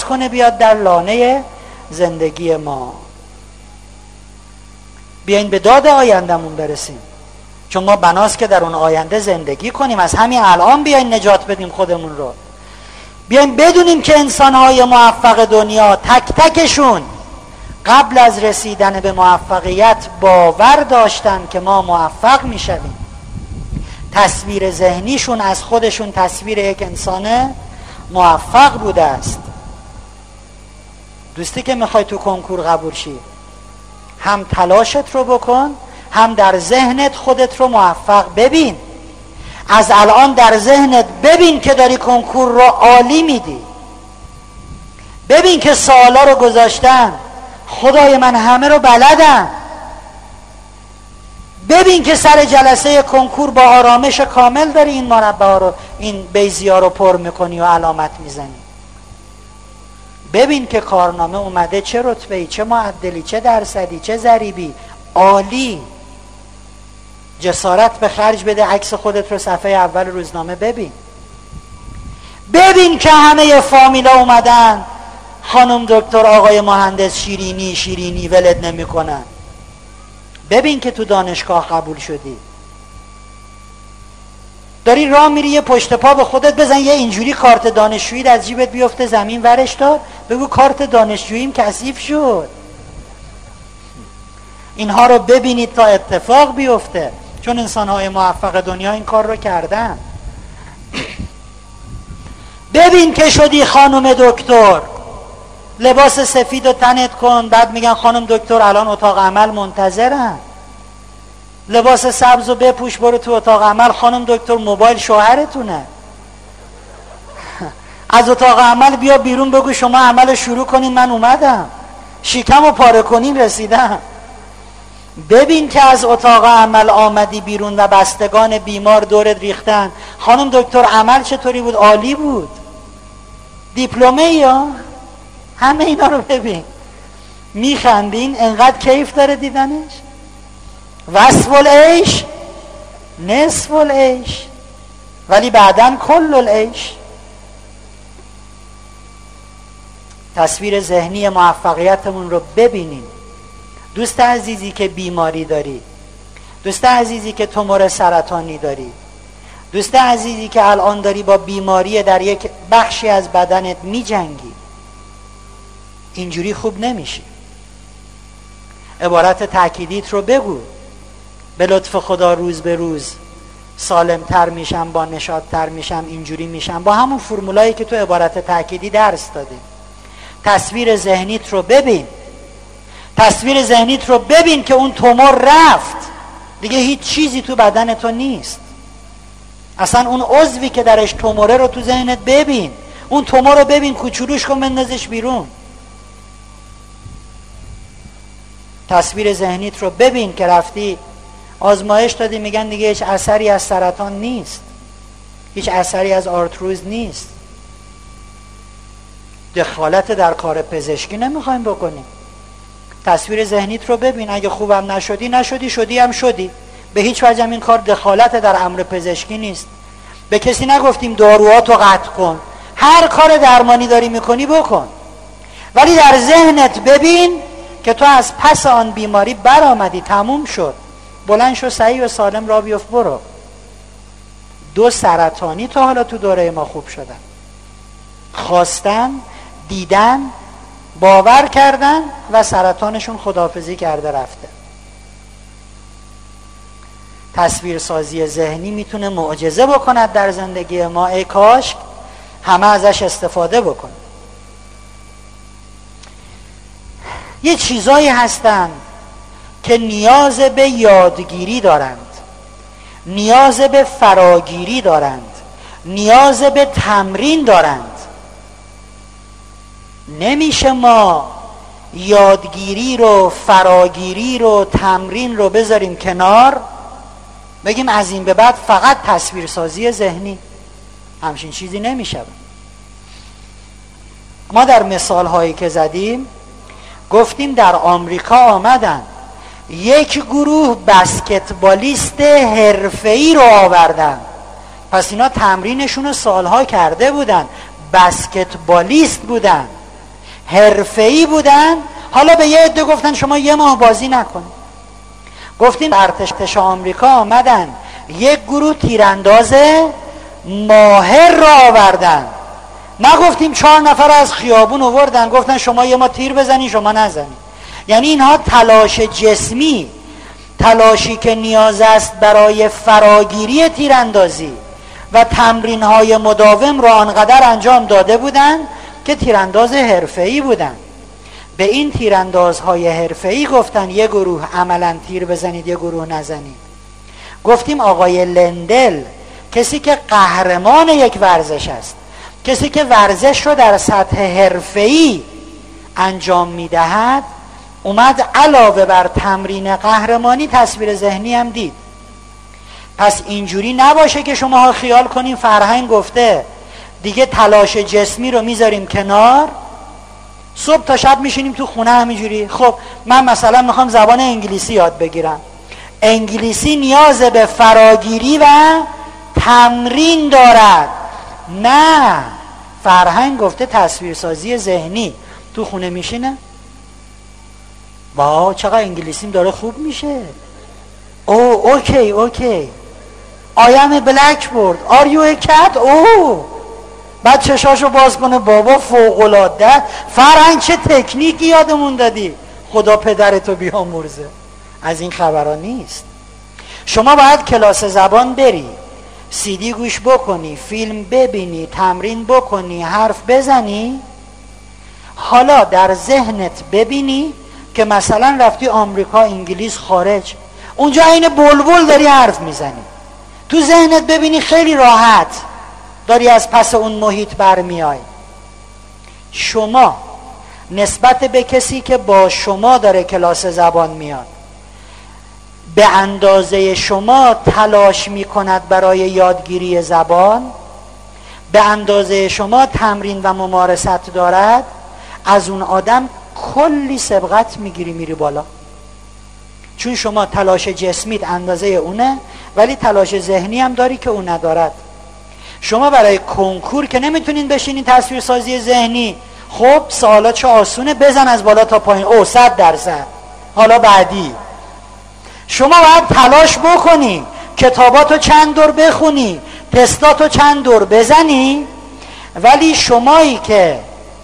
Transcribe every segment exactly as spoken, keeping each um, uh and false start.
کنه بیاد در لانه زندگی ما. بیاین به داد آیندمون برسیم، چون ما بناست که در اون آینده زندگی کنیم. از همین الان بیاین نجات بدیم خودمون رو. بیاین بدونیم که انسان‌های موفق دنیا تک تکشون قبل از رسیدن به موفقیت باور داشتن که ما موفق میشویم. تصویر ذهنیشون از خودشون تصویر یک انسان موفق بوده است. دوستی که میخوای تو کنکور قبول شی، هم تلاشت رو بکن، هم در ذهنت خودت رو موفق ببین. از الان در ذهنت ببین که داری کنکور رو عالی میدی. ببین که سوالا رو گذاشتن، خدای من همه رو بلدم. ببین که سر جلسه کنکور با آرامش کامل داری این مربع ها رو، این بیضی ها رو پر میکنی و علامت میزنی. ببین که کارنامه اومده چه رتبه‌ای، چه معدلی، چه درصدی، چه ضریبی، عالی. جسارت به خرج بده، عکس خودت رو صفحه اول روزنامه ببین. ببین که همه فامیلا اومدن، خانم دکتر، آقای مهندس، شیرینی شیرینی ولد نمی کنن. ببین که تو دانشگاه قبول شدی. داری راه میری، یه پشت پا به خودت بزن، یه اینجوری کارت دانشجویی از جیبت بیفته زمین، ورش دار، بگو کارت دانشجوییم کثیف شد. اینها رو ببینید تا اتفاق بیفته، چون انسان‌های موفق دنیا این کار رو کردن. ببین که شدی خانم دکتر، لباس سفید رو تنت کن، بعد میگن خانم دکتر الان اتاق عمل منتظرن. لباس سبز رو بپوش برو تو اتاق عمل، خانم دکتر موبایل شوهرتونه. از اتاق عمل بیا بیرون بگو شما عمل شروع کنین، من اومدم، شیکم رو پاره کنین رسیدم. ببین که از اتاق عمل آمدی بیرون و بستگان بیمار دورت ریختن، خانم دکتر عمل چطوری بود؟ عالی بود. دیپلمه یا همه اینا رو ببین، میخندین، انقدر کیف داره دیدنش. وصف العیش نصف العیش، ولی بعدن کل العیش. تصویر ذهنی موفقیتمون رو ببینیم. دوست عزیزی که بیماری داری، دوست عزیزی که تومور سرطانی داری، دوست عزیزی که الان داری با بیماری در یک بخشی از بدنت می جنگی، اینجوری خوب نمیشی. عبارت تأکیدیت رو بگو. به لطف خدا روز به روز سالمتر میشم، با نشاطتر میشم، اینجوری میشم، با همون فرمولایی که تو عبارت تأکیدی درس دادیم. تصویر ذهنیت رو ببین. تصویر ذهنیت رو ببین که اون تومور رفت، دیگه هیچ چیزی تو بدن تو نیست. اصلا اون عضوی که درش توموره رو تو ذهنت ببین. اون تومور رو ببین، کوچولوش کن، بندازش بیرون. تصویر ذهنیت رو ببین که رفتی آزمایش دادی، میگن دیگه هیچ اثری از سرطان نیست، هیچ اثری از آرتروز نیست. دخالت در کار پزشکی نمیخوایم بکنیم. تصویر ذهنیت رو ببین. اگه خوبم نشدی نشدی، شدی هم شدی. به هیچ وجه این کار دخالت در امر پزشکی نیست. به کسی نگفتیم داروهاتو قطع کن. هر کار درمانی داری میکنی بکن، ولی در ذهنت ببین که تو از پس آن بیماری برآمدی، تموم شد، بلند شو، صحیح و سالم را بیفت برو. دو سرطانی تا حالا تو دوره ما خوب شدن، خواستن، دیدن، باور کردن و سرطانشون خداحافظی کرده رفته. تصویرسازی ذهنی میتونه معجزه بکند در زندگی ما. ای کاش همه ازش استفاده بکنن. یه چیزایی هستن که نیاز به یادگیری دارند، نیاز به فراگیری دارند، نیاز به تمرین دارند. نمیشه ما یادگیری رو، فراگیری رو، تمرین رو بذاریم کنار، بگیم از این به بعد فقط تصویرسازی ذهنی. همچین چیزی نمیشه. ما در مثال هایی که زدیم گفتیم در آمریکا آمدن یک گروه بسکتبالیست حرفه‌ای رو آوردن. پس اینا تمرینشون رو سالها کرده بودن، بسکتبالیست بودن، حرفه‌ای بودن. حالا به یه عده گفتن شما یه ماه بازی نکنید. گفتیم ارتش آمریکا آمدن یک گروه تیرانداز ماهر را آوردن، نگفتیم چهار نفر از خیابون آوردن گفتن شما یه ما تیر بزنی شما نزنی. یعنی اینها تلاش جسمی، تلاشی که نیاز است برای فراگیری تیراندازی و تمرین‌های مداوم را آنقدر انجام داده بودند که تیرانداز حرفه‌ای بودند. به این تیراندازهای حرفه‌ای گفتن یه گروه عملاً تیر بزنید یه گروه نزنید. گفتیم آقای لندل، کسی که قهرمان یک ورزش است، کسی که ورزش رو در سطح حرفه‌ای انجام میدهد، اومد علاوه بر تمرین قهرمانی تصویر ذهنی هم دید. پس اینجوری نباشه که شما خیال کنین فرهنگ گفته دیگه تلاش جسمی رو میذاریم کنار، صبح تا شب میشینیم تو خونه همینجوری. خب من مثلا میخوام زبان انگلیسی یاد بگیرم، انگلیسی نیاز به فراگیری و تمرین دارد. نه، فرهنگ گفته تصویرسازی ذهنی. تو خونه میشینه واو چقدر انگلیسیم داره خوب میشه. او اوکی اوکی I am a blackboard are you a cat. او بعد چشاشو باز کنه بابا فوق‌العاده. فرهنگ چه تکنیکی یادمون دادی، خدا پدرتو بیامرزه. از این خبرها نیست. شما باید کلاس زبان بری، سیدی گوش بکنی، فیلم ببینی، تمرین بکنی، حرف بزنی، حالا در ذهنت ببینی که مثلا رفتی آمریکا، انگلیس، خارج، اونجا این بلبل داری حرف میزنی، تو ذهنت ببینی خیلی راحت داری از پس اون محیط برمیای. شما نسبت به کسی که با شما داره کلاس زبان میاد به اندازه شما تلاش میکند برای یادگیری زبان، به اندازه شما تمرین و ممارست دارد، از اون آدم کلی سبقت میگیری میری بالا. چون شما تلاش جسمیت اندازه اونه ولی تلاش ذهنی هم داری که اون ندارد. شما برای کنکور که نمیتونین بشینین تصویرسازی ذهنی، خب سوالات چه آسونه، بزن از بالا تا پایین، او صد درصد. حالا بعدی شما باید تلاش بکنی، کتاباتو چند دور بخونی، تستاتو چند دور بزنی. ولی شمایی که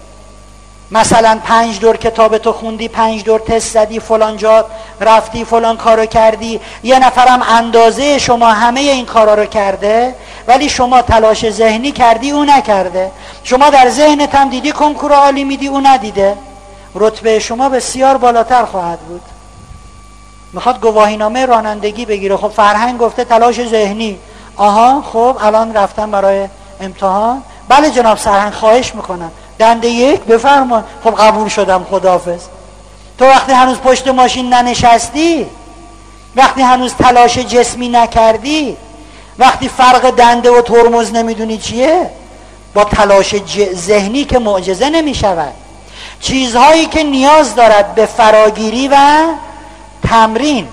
مثلا پنج دور کتابتو خوندی، پنج دور تست زدی، فلان جا رفتی، فلان کارو کردی، یه نفرم اندازه شما همه این کارا رو کرده ولی شما تلاش ذهنی کردی او نکرده، شما در ذهنت هم دیدی کنکور عالی میدی او ندیده، رتبه شما بسیار بالاتر خواهد بود. میخواد گواهینامه رانندگی بگیره، خب فرهنگ گفته تلاش ذهنی. آها خب الان رفتم برای امتحان، بله جناب سرهنگ خواهش میکنم دنده یک بفرمان. خب قبول شدم خداحافظ. تو وقتی هنوز پشت ماشین ننشستی، وقتی هنوز تلاش جسمی نکردی، وقتی فرق دنده و ترمز نمیدونی چیه، با تلاش ذهنی که معجزه نمیشود. چیزهایی که نیاز دارد به فراگیری و تمرین.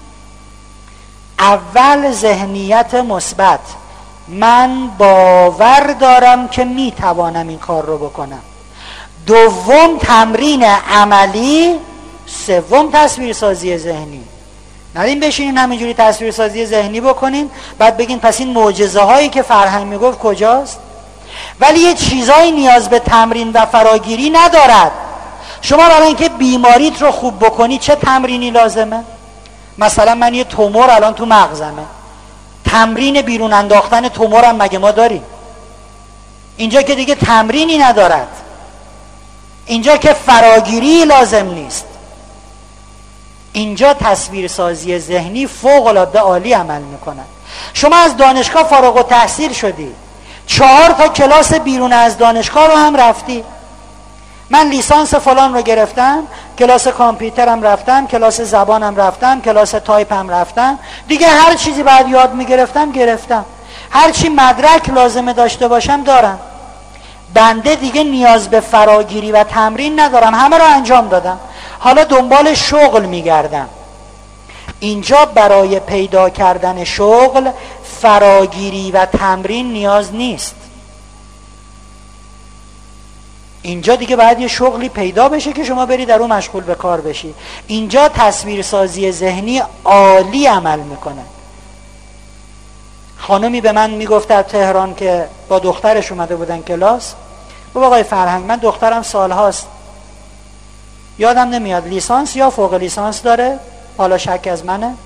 اول ذهنیت مثبت، من باور دارم که میتوانم این کار رو بکنم. دوم تمرین عملی. سوم تصویرسازی ذهنی. ندیم بشینین همینجوری تصویرسازی ذهنی بکنین بعد بگین پس این معجزه هایی که فرهنگ میگفت کجاست. ولی یه چیزایی نیاز به تمرین و فراگیری ندارد. شما برای اینکه بیماریت رو خوب بکنی چه تمرینی لازمه؟ مثلا من یه تومور الان تو مغزمه، تمرین بیرون انداختن تومورم مگه ما داریم؟ اینجا که دیگه تمرینی ندارد، اینجا که فراگیری لازم نیست. اینجا تصویرسازی ذهنی فوق العاده عالی عمل میکنه. شما از دانشگاه فارغ التحصیل شدی، چهار تا کلاس بیرون از دانشگاه رو هم رفتی. من لیسانس فلان رو گرفتم، کلاس کامپیوترم رفتم، کلاس زبانم رفتم، کلاس تایپم رفتم، دیگه هر چیزی بعد یاد میگرفتم گرفتم، هر چی مدرک لازمه داشته باشم دارم. بنده دیگه نیاز به فراگیری و تمرین ندارم، همه رو انجام دادم، حالا دنبال شغل میگردم. اینجا برای پیدا کردن شغل فراگیری و تمرین نیاز نیست. اینجا دیگه باید یه شغلی پیدا بشه که شما بری در اون مشغول به کار بشی. اینجا تصویرسازی ذهنی عالی عمل میکنه. خانمی به من میگفت در تهران که با دخترش اومده بودن کلاس، گفت آقای فرهنگ من دخترم سالهاست یادم نمیاد لیسانس یا فوق لیسانس داره، حالا شک از منه،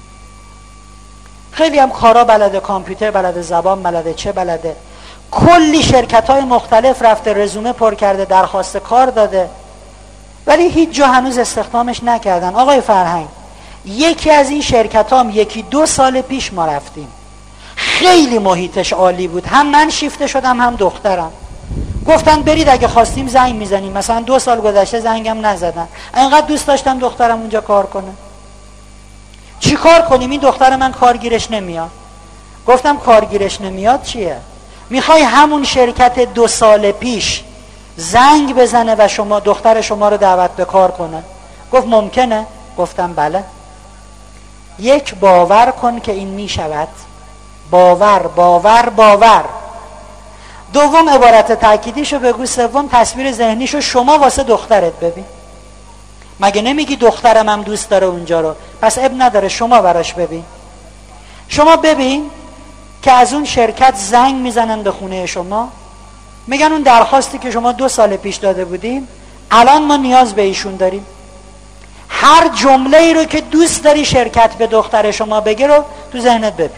خیلی هم کارا بلده، کامپیوتر بلده، زبان بلده، چه بلده، کلی شرکت های مختلف رفته، رزومه پر کرده، درخواست کار داده، ولی هیچ جا هنوز استخدامش نکردن. آقای فرهنگ یکی از این شرکت هم یکی دو سال پیش ما رفتیم، خیلی محیطش عالی بود، هم من شیفته شدم هم دخترم، گفتن برید اگه خواستیم زنگ میزنیم. مثلا دو سال گذشته زنگم نزدن، انقدر دوست داشتم دخترم اونجا کار کنه. چی کار کنیم؟ این دختر من کارگیرش نمیاد. گفتم کارگیرش نمیاد چیه؟ میخوای همون شرکت دو سال پیش زنگ بزنه و شما دختر شما رو دعوت به کار کنه؟ گفت ممکنه. گفتم بله. یک، باور کن که این میشود. باور باور باور. دوم عبارت تأکیدیشو بگو. سوم تصویر ذهنیشو شما واسه دخترت ببین. مگه نمیگی دخترم هم دوست داره اونجا رو؟ پس اب نداره شما براش ببین. شما ببین که از اون شرکت زنگ میزنن به خونه شما، میگن اون درخواستی که شما دو سال پیش داده بودیم الان ما نیاز به ایشون داریم. هر جمله ای رو که دوست داری شرکت به دختر شما بگه رو تو ذهنت ببین.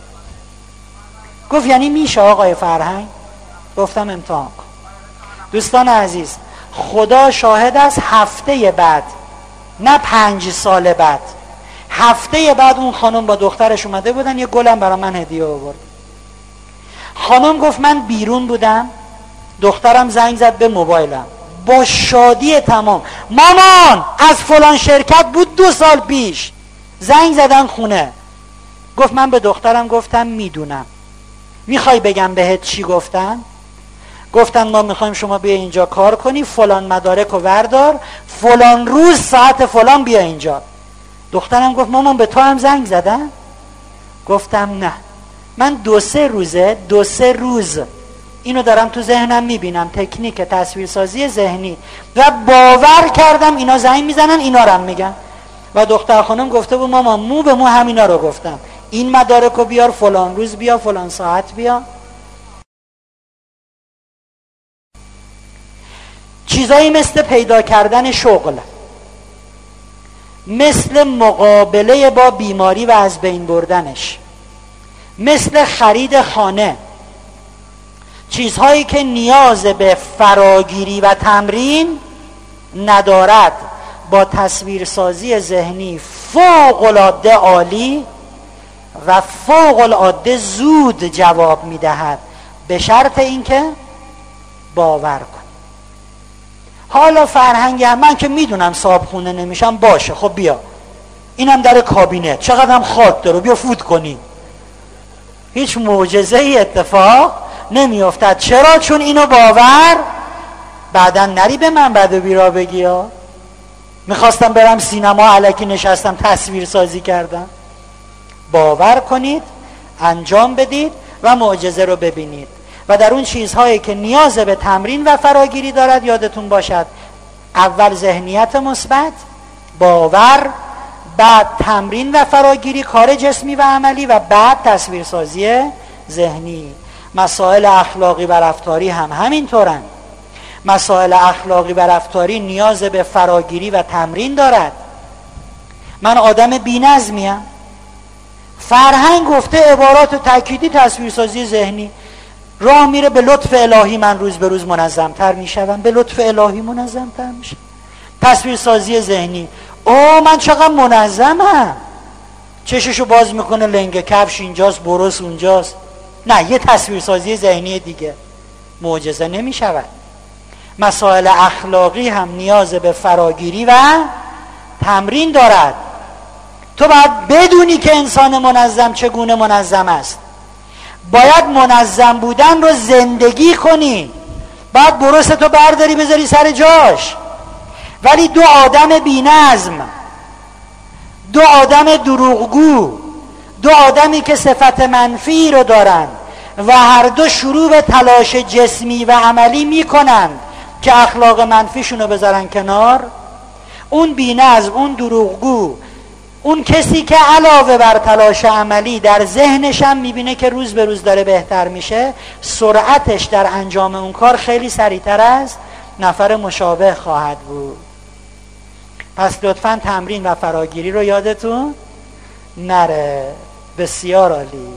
گفت یعنی میشه آقای فرهنگ؟ گفتم امتحان کن. دوستان عزیز خدا شاهد است، هفته بعد، نه پنج سال بعد، هفته بعد اون خانم با دخترش اومده بودن، یه گلم برای من هدیه آورد. خانم گفت من بیرون بودم، دخترم زنگ زد به موبایلم با شادی تمام، مامان از فلان شرکت بود دو سال پیش زنگ زدن خونه. گفت من به دخترم گفتم میدونم، میخوای بگم بهت چی گفتن؟ گفتن ما میخوایم شما بیا اینجا کار کنی، فلان مدارک رو وردار، فلان روز ساعت فلان بیا اینجا. دخترم گفت مامان به تو هم زنگ زدن؟ گفتم نه، من دو سه روزه دو سه روز اینو دارم تو ذهنم میبینم، تکنیک تصویرسازی ذهنی، و باور کردم اینا زنگ میزنن اینا رو هم میگن. و دختر خانم گفته بود مامان مو به مو همینا رو گفتم، این مدارک رو بیار، فلان روز بیا، فلان ساعت بیا. چیزایی مثل پیدا کردن شغل، مثل مقابله با بیماری و از بین بردنش، مثل خرید خانه، چیزهایی که نیاز به فراگیری و تمرین ندارد، با تصویرسازی ذهنی فوق العاده عالی و فوق العاده زود جواب میدهد، به شرط اینکه باور کن. حالا فرهنگ هم من که میدونم صابخونه نمیشم، باشه خب بیا اینم در کابینت، چقدر هم خاک داره، بیا فوت کنی. هیچ معجزه ای اتفاق نمیافتد. چرا؟ چون اینو باور، بعدا نری به من بد و بیرا بگی ها میخواستم برم سینما الکی نشستم تصویر سازی کردم. باور کنید، انجام بدید و معجزه رو ببینید. و در اون چیزهایی که نیاز به تمرین و فراگیری دارد یادتون باشد اول ذهنیت مثبت، باور، بعد تمرین و فراگیری، کار جسمی و عملی، و بعد تصویرسازی ذهنی. مسائل اخلاقی و رفتاری هم همینطورن. مسائل اخلاقی و رفتاری نیاز به فراگیری و تمرین دارد. من آدم بی‌نظمیم، فرهنگ گفته عبارات تأکیدی تصویرسازی ذهنی، راه میره به لطف الهی من روز به روز منظم‌تر میشم، به لطف الهی منظم‌تر میشم. تصویرسازی ذهنی، اوه من چقدر منظمم، چششو باز میکنه لنگه کفش اینجاست، برس اونجاست. نه، یه تصویرسازی ذهنی دیگه، معجزه نمیشود. مسائل اخلاقی هم نیاز به فراگیری و تمرین دارد. تو باید بدونی که انسان منظم چگونه منظم است، باید منظم بودن رو زندگی کنی، باید برستو برداری بذاری سر جاش. ولی دو آدم بی‌نظم، دو آدم دروغگو، دو آدمی که صفت منفی رو دارن و هر دو شروع به تلاش جسمی و عملی میکنند که اخلاق منفیشونو بذارن کنار، اون بی‌نظم، اون دروغگو، اون کسی که علاوه بر تلاش عملی در ذهنش هم میبینه که روز به روز داره بهتر میشه، سرعتش در انجام اون کار خیلی سریعتر از نفر مشابه خواهد بود. پس لطفاً تمرین و فراگیری رو یادتون نره. بسیار عالی.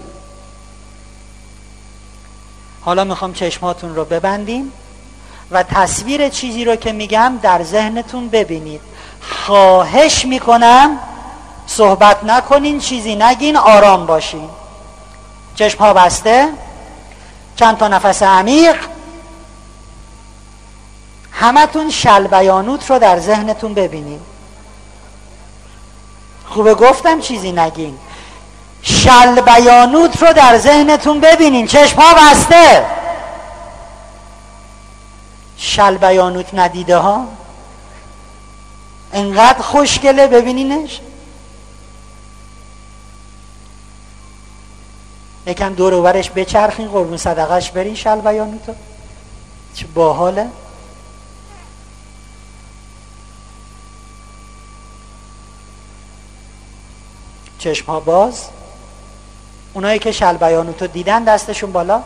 حالا میخوام چشماتون رو ببندیم و تصویر چیزی رو که میگم در ذهنتون ببینید. خواهش میکنم صحبت نکنین، چیزی نگین، آرام باشین. چشم ها بسته، چند تا نفس عمیق. همتون شلبیانوت رو در ذهنتون ببینید. خوبه گفتم چیزی نگین. شلبیانوت رو در ذهنتون ببینین. چشم ها بسته. شلبیانوت ندیده ها انقدر خوشگله، ببینینش. یکم دور و برش بچرخین، قربون صدقش برین. شلبیانوتو چه باحاله. چشم ها باز. اونایی که شلبیانوتو دیدن دستشون بالا.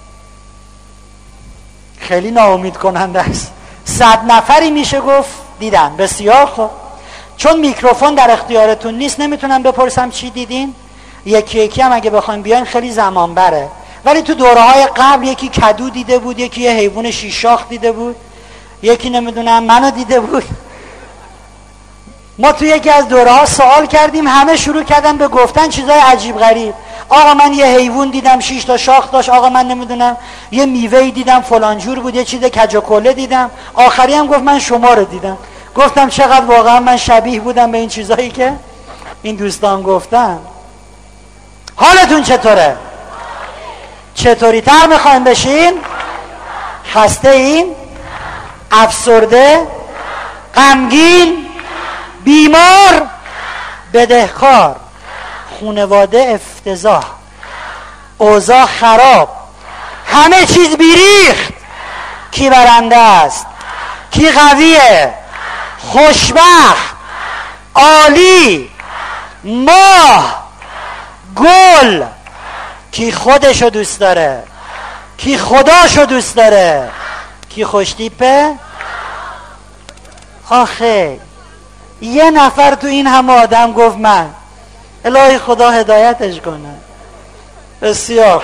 خیلی ناامید کننده است. صد نفری میشه گفت دیدن. بسیار خوب. چون میکروفون در اختیارتون نیست نمیتونم بپرسم چی دیدین. یکی یکی هم اگه بخوایم بیاین خیلی زمان بره. ولی تو دوره های قبل یکی کدو دیده بود، یکی یه حیوان شیشاخ دیده بود، یکی نمیدونم منو دیده بود. ما تو یکی از دوره ها سوال کردیم، همه شروع کردن به گفتن چیزای عجیب غریب. آقا من یه حیوان دیدم شش تا شاخ داشت، آقا من نمیدونم یه میوه دیدم فلان جور بود، یه چیز کج و کله دیدم. آخری هم گفت من شما رو دیدم. گفتم چقدر واقعا من شبیه بودم به این چیزایی که این دوستان گفتن. حالتون چطوره؟ چطوری تر میخواین بشین؟ خسته این؟ افسرده؟ غمگین؟ بیمار؟ بدهکار؟ خانواده افتضاح؟ اوضاع خراب؟ همه چیز بیریخت؟ کی برنده است؟ کی قویه؟ خوشبخت؟ عالی؟ ماه؟ گل؟ کی خودشو دوست داره؟ کی خداشو دوست داره؟ کی خوشتیپه؟ آخه یه نفر تو این همه آدم گفت من. الهی خدا هدایتش کنه. بسیار.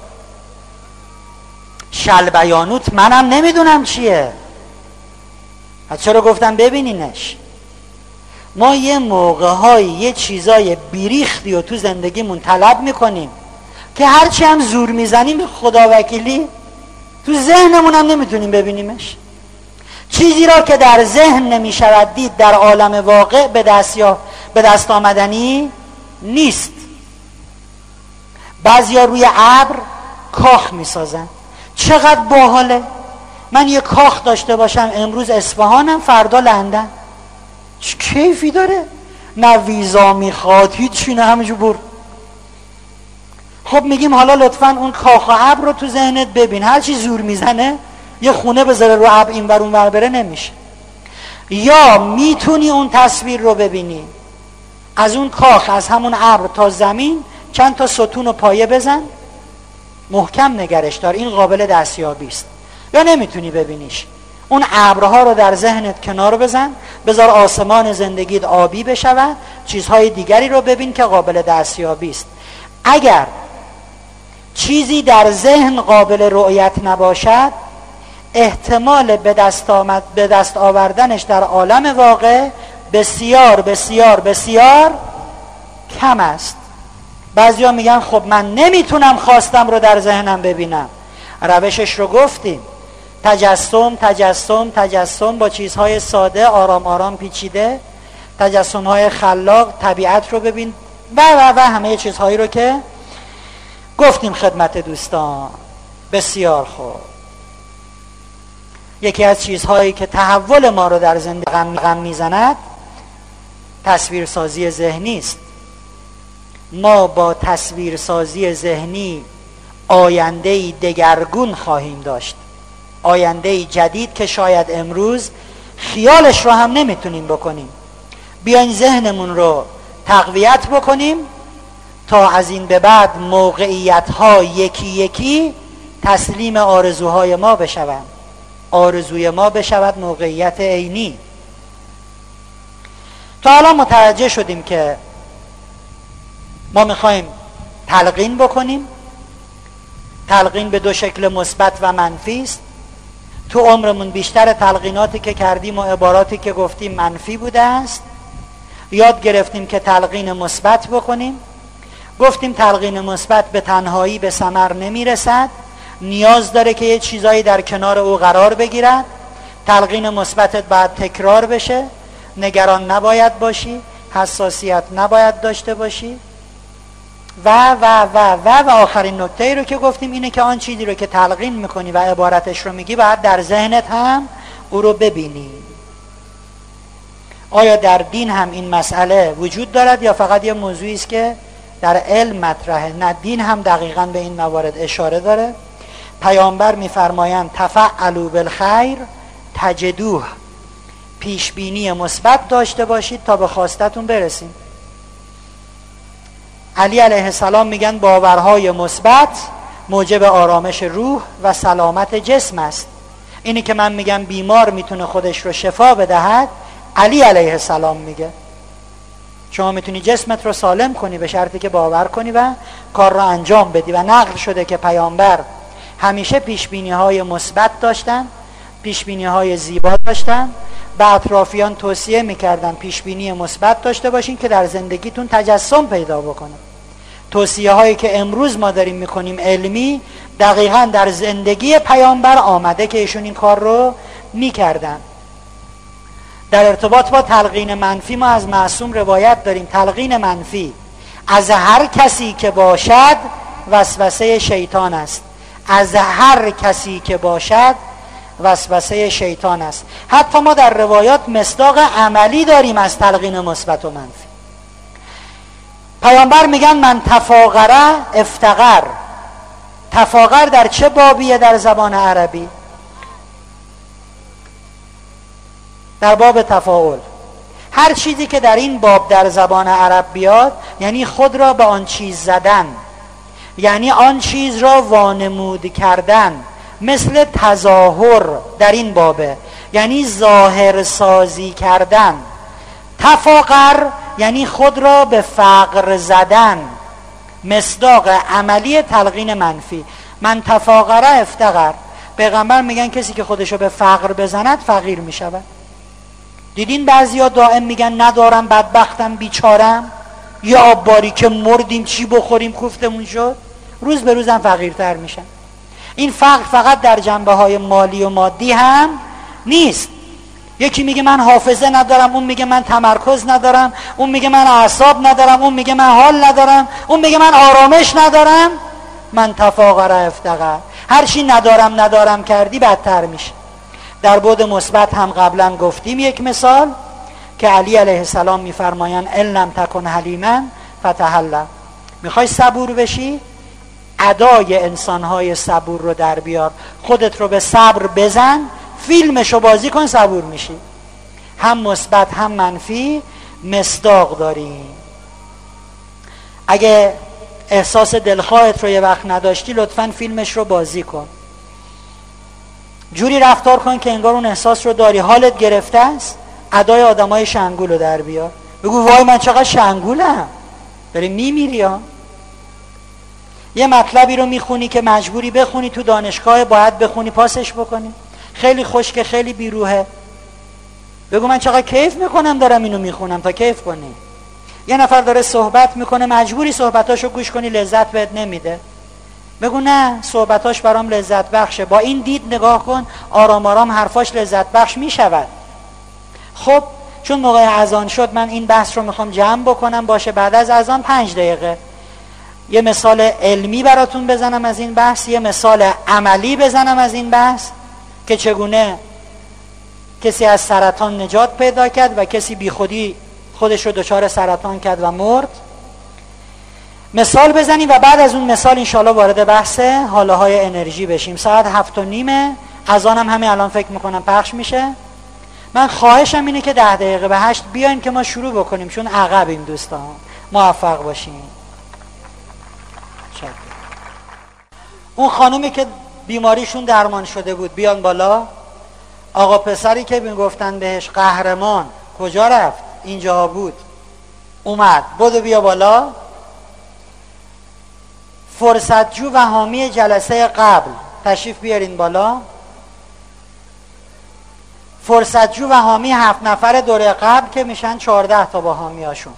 شلبیانوت منم نمیدونم چیه. چرا گفتم ببینینش. ما یه موقع های یه چیزای بیریختی و تو زندگیمون طلب میکنیم که هرچی هم زور میزنیم خدا وکیلی تو ذهنمون هم نمیتونیم ببینیمش. چیزی را که در ذهن نمیشود دید در عالم واقع به دست یا به دست آمدنی نیست. بعضیا روی ابر کاخ میسازن. چقدر باحاله. من یه کاخ داشته باشم امروز اصفهانم فردا لندن. چه کیفی داره. نه ویزا میخواد هیچی، نه همینجور برد. خب میگیم حالا لطفاً اون کاخ و ابر رو تو ذهنت ببین. هر چی زور میزنه یه خونه بذاره رو ابر این ور اون ور بره نمیشه. یا میتونی اون تصویر رو ببینی از اون کاخ، از همون ابر تا زمین چند تا ستون و پایه بزن، محکم نگرش دار، این قابل دستیابی است. یا نمیتونی ببینیش، اون ابرها رو در ذهنت کنار بزن، بذار آسمان زندگیت آبی بشود، چیزهای دیگری رو ببین که قابل دستیابی است. اگر چیزی در ذهن قابل رؤیت نباشد، احتمال به دست آمد به دست آوردنش در عالم واقع بسیار بسیار بسیار کم است. بعضیا میگن خب من نمیتونم خواستم رو در ذهنم ببینم. روشش رو گفتیم. تجسم تجسم تجسم با چیزهای ساده آرام آرام پیچیده، تجسم‌های خلاق، طبیعت رو ببین و و و همه چیزهایی رو که گفتیم خدمت دوستان. بسیار خوب. یکی از چیزهایی که تحول ما رو در زندگی غم میزند تصویرسازی ذهنی است. ما با تصویرسازی ذهنی آینده‌ای دگرگون خواهیم داشت. آینده جدید که شاید امروز خیالش رو هم نمیتونیم بکنیم. بیاین ذهنمون رو تقویت بکنیم تا از این به بعد موقعیت ها یکی یکی تسلیم آرزوهای ما بشوند. آرزوی ما بشود موقعیت عینی. تا حالا متوجه شدیم که ما میخوایم تلقین بکنیم. تلقین به دو شکل مثبت و منفی است. تو عمرمون بیشتر تلقیناتی که کردیم و عباراتی که گفتیم منفی بوده است. یاد گرفتیم که تلقین مثبت بکنیم. گفتیم تلقین مثبت به تنهایی به ثمر نمیرسد، نیاز داره که یه چیزایی در کنار او قرار بگیرد. تلقین مثبتت باید تکرار بشه، نگران نباید باشی، حساسیت نباید داشته باشی و و و و و آخرین نکته ای رو که گفتیم اینه که آن چیزی رو که تلقین میکنی و عبارتش رو میگی باید در ذهنت هم او رو ببینی. آیا در دین هم این مسئله وجود دارد یا فقط یه موضوعی است که در علم مطرحه؟ نه، دین هم دقیقاً به این موارد اشاره داره. پیامبر میفرمایند تفعلوا بالخیر تجدوه، پیش بینی مثبت داشته باشید تا به خواستتون برسید. علی علیه السلام میگن باورهای مثبت موجب آرامش روح و سلامت جسم است. اینی که من میگم بیمار میتونه خودش رو شفا بدهد، علی علیه السلام میگه شما میتونی جسمت رو سالم کنی به شرطی که باور کنی و کار رو انجام بدی. و نقل شده که پیامبر همیشه پیشبینی های مثبت داشتن، پیشبینی های زیبا داشتن، به اطرافیان توصیه میکردن پیشبینی مثبت داشته باشین که در زندگیتون تجسم پیدا بکنه. توصیه هایی که امروز ما داریم میکنیم علمی دقیقاً در زندگی پیامبر آمده که ایشون این کار رو میکردن. در ارتباط با تلقین منفی ما از معصوم روایت داریم تلقین منفی از هر کسی که باشد وسوسه شیطان است. از هر کسی که باشد وسوسه شیطان است. حتی ما در روایات مصداق عملی داریم از تلقین مثبت و منفی. پیامبر میگن من تفاقره افتقر. تفاقر در چه بابیه در زبان عربی؟ در باب تفاعل. هر چیزی که در این باب در زبان عرب بیاد یعنی خود را به آن چیز زدن، یعنی آن چیز را وانمود کردن، مثل تظاهر در این بابه، یعنی ظاهر سازی کردن. تفاقر یعنی خود را به فقر زدن، مصداق عملی تلقین منفی. من تفاقره افتقر. پیغمبر میگن کسی که خودشو به فقر بزند فقیر میشود. دیدین بعضیا دائم میگن ندارم، بدبختم، بیچارم، یه آب باری که مردیم چی بخوریم کوفتمون شد، روز به روزم فقیرتر میشن. این فقر فقط در جنبه های مالی و مادی هم نیست. یکی میگه من حافظه ندارم، اون میگه من تمرکز ندارم، اون میگه من اعصاب ندارم، اون میگه من حال ندارم، اون میگه من آرامش ندارم. من تفاقر افتقر. هر چی ندارم ندارم کردی بدتر میشه. در بعد مثبت هم قبلا گفتیم یک مثال که علی علیه السلام میفرمایند ان لم تکن حلیما فتحلم. میخوای صبور بشی؟ ادای انسانهای صبور رو در بیار، خودت رو به صبر بزن، فیلمشو بازی کن، صبور میشی. هم مثبت هم منفی مصداق داریم. اگه احساس دلخواهت رو یه وقت نداشتی لطفاً فیلمش رو بازی کن، جوری رفتار کن که انگار اون احساس رو داری. حالت گرفته است، ادای آدمای شنگول رو در بیار، بگو وای من چقدر شنگولم، داری میمیری ها. یه مطلبی رو میخونی که مجبوری بخونی، تو دانشگاه باید بخونی، پاسش بکنی، خیلی خشکه، خیلی بیروحه، بگو من چقدر کیف میکنم دارم اینو میخونم تا کیف کنی. یه نفر داره صحبت میکنه، مجبوری صحبتاشو گوش کنی، لذت بهت نمیده، بگو نه صحبتاش برام لذت بخشه، با این دید نگاه کن، آرام آرام حرفاش لذت بخش میشود. خب چون موقع اذان شد من این بحث رو میخوام جمع بکنم، باشه بعد از اذان پنج دقیقه یه مثال علمی براتون بزنم از این بحث، یه مثال عملی بزنم از این بحث که چگونه کسی از سرطان نجات پیدا کرد و کسی بی خودی خودش رو دچار سرطان کرد و مرد. مثال بزنیم و بعد از اون مثال انشالله وارد بحث حاله های انرژی بشیم. ساعت هفت و نیمه، اذانم همین الان فکر میکنم پخش میشه. من خواهشم اینه که ده دقیقه به هشت بیاین که ما شروع بکنیم، چون عقبیم دوستان. موفق باشین. چک. اون خانومی که بیماریشون درمان شده بود بیان بالا. آقا پسری که میگفتن بهش قهرمان کجا رفت؟ اینجا بود. اومد. بدو بیا بالا. فرصتجو و حامی جلسه قبل تشریف بیارین بالا. فرصتجو و حامی هفت نفر دوره قبل که میشن چهارده تا با حامی هاشون.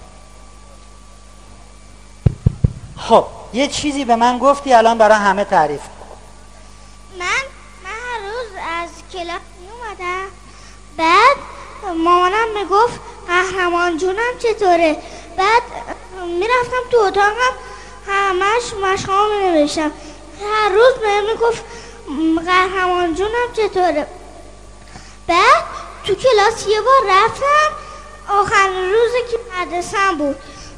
خب یه چیزی به من گفتی الان برای همه تعریف. من من هر روز از کلاس می اومدم، بعد مامانم میگفت قهرمان جونم چطوره، بعد میرفتم تو اتاقم همش مشقام می نوشتم. هر روز بهم میگفت قهرمان جونم چطوره. بعد تو کلاس یه بار رفتم، آخرین روزی که مدرسه‌ام بود،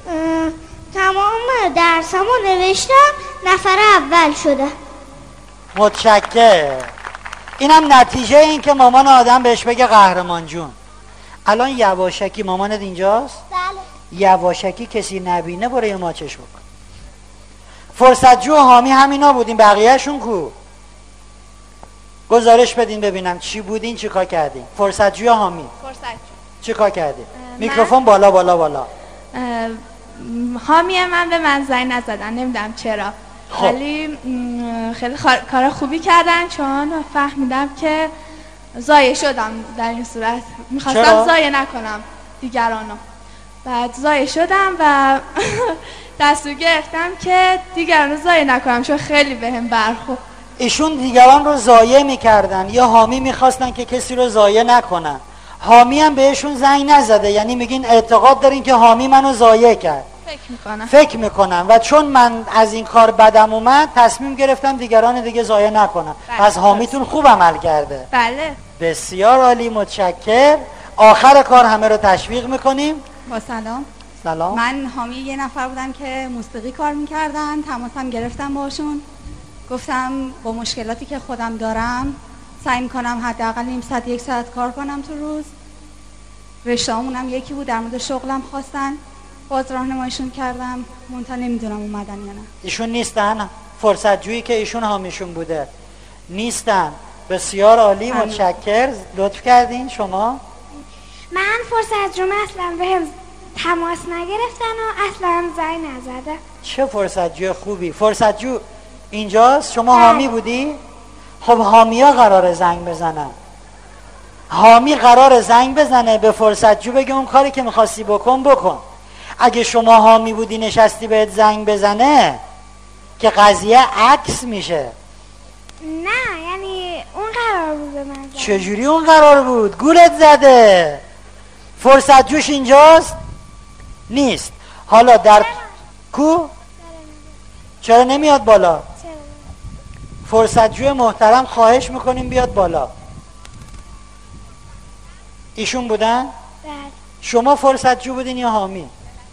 تمام درسامو نوشتم، نفر اول شده. متشکرم. اینم نتیجه این که مامان آدم بهش بگه قهرمان جون. الان یواشکی مامانت اینجاست؟ بله. یواشکی کسی نبینه برو یه ماچش بکن. فرصتجو و حامی همینا بودین، بقیهشون کو؟ گزارش بدین ببینم چی بودین، چی کار کردین. فرصتجو یا حامی؟ فرصتجو. چی کار کردین؟ میکروفون بالا بالا بالا. حامی من به من زنگ نزدن، نمیدونم چرا. خب. ولی خیلی کار خوبی کردن، چون فهمیدم که ضایع شدم در این صورت. میخواستم ضایع نکنم دیگرانو. بعد ضایع شدم و دستور گرفتم که دیگرانو ضایع نکنم، چون خیلی بهم برخورد. ایشون دیگران رو ضایع میکردن یا حامی میخواستن که کسی رو ضایع نکنن. حامی هم بهشون زنگ نزده، یعنی میگین اعتقاد دارین که حامی منو ضایع کرد. فکر میکنم فکر میکنم و چون من از این کار بدم اومد تصمیم گرفتم دیگران دیگه ضایع نکنم. پس حامیتون خوب عمل کرده. بله. بسیار عالی، متشکر. آخر کار همه رو تشویق میکنیم. با سلام. سلام. من حامی یه نفر بودم که موسیقی کار میکردن، تماسم گرفتم باشون، گفتم با مشکلاتی که خودم دارم سعی میکنم حداقل نیم ساعت یک ساعت کار کنم تو روز. رشته‌مونم یکی بود، در مورد شغلم خواستن، باز راهنماییشون کردم، منتها نمیدونم اومدن یا نه. ایشون نیستن؟ فرصتجویی که ایشون حامیشون بوده نیستن. بسیار عالی، متشکر. لطف کردین. شما؟ من فرصتجوم اصلا بهم تماس نگرفتن و اصلا زنگ نزده. چه فرصتجو خوبی. فرصتجو اینجاست؟ شما حامی بودی؟ خب حامیا قراره زنگ بزنن. حامی قراره زنگ بزنه به فرصتجو بگه اون کاری که میخواستی بکن بکن. اگه شما حامی بودی نشستی بهت زنگ بزنه که قضیه عکس میشه. نه یعنی اون قرار بود به من زنگ. چجوری اون قرار بود؟ گولت زده. فرصتجوش اینجاست؟ نیست. حالا در کو؟ چرا نمیاد بالا؟ فرصتجو محترم خواهش میکنیم بیاد بالا. ایشون بودن؟ بله. شما فرصتجو بودین یا حامی؟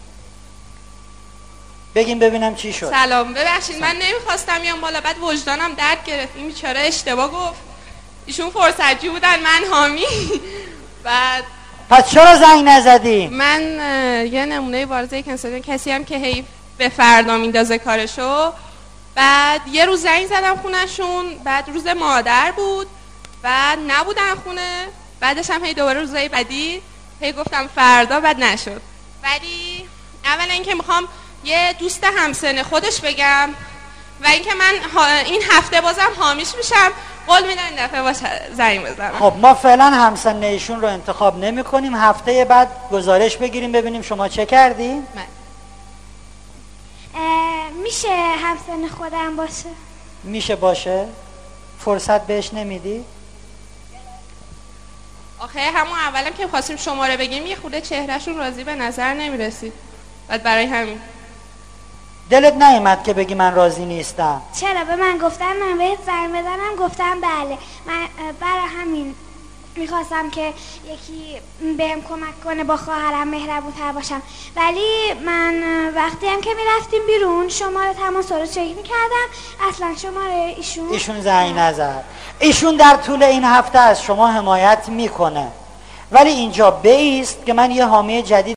بگیم ببینم چی شد. سلام، ببخشید من نمیخواستم بیام بالا، بعد وجدانم درد گرفت، این بیچاره اشتباه گفت. ایشون فرصتجو بودن، من حامی. بعد پس چرا زنگ نزدی؟ من یه نمونه بارزه کنسل کسی هم که هی به فردا میندازه کارشو. بعد یه روز زنگ زدم خونهشون، بعد روز مادر بود، بعد نبودن خونه. بعدش هم هی دوباره روزای بعدی هی گفتم فردا، بعد نشد. ولی اولا اینکه میخوام یه دوست همسن خودش بگم و اینکه من این هفته بازم حامیش میشم، قول میدم این دفعه باش زنگ بزنم. خب ما فعلا همسن ایشون رو انتخاب نمی کنیم، هفته بعد گزارش بگیریم ببینیم شما چه کردی. من میشه همسن خودم باشه؟ میشه باشه. فرصت بهش نمیدی؟ آخه همون اولم که خواستیم شماره بگیم یه خورده چهرهشون راضی به نظر نمیرسید، بعد برای همین. دلت نیامد که بگی من راضی نیستم؟ چرا؟ به من گفتن من بهت زنگ بزنم، گفتم بله. من برای همین میخواستم که یکی بهم کمک کنه با خواهرم مهربون‌تر باشم، ولی من وقتی هم که میرفتیم بیرون شماره تماس رو چک میکردم، اصلا شماره ایشون ایشون زنگ نزد. ایشون در طول این هفته از شما حمایت میکنه، ولی اینجا بیست که من یه حامی جدید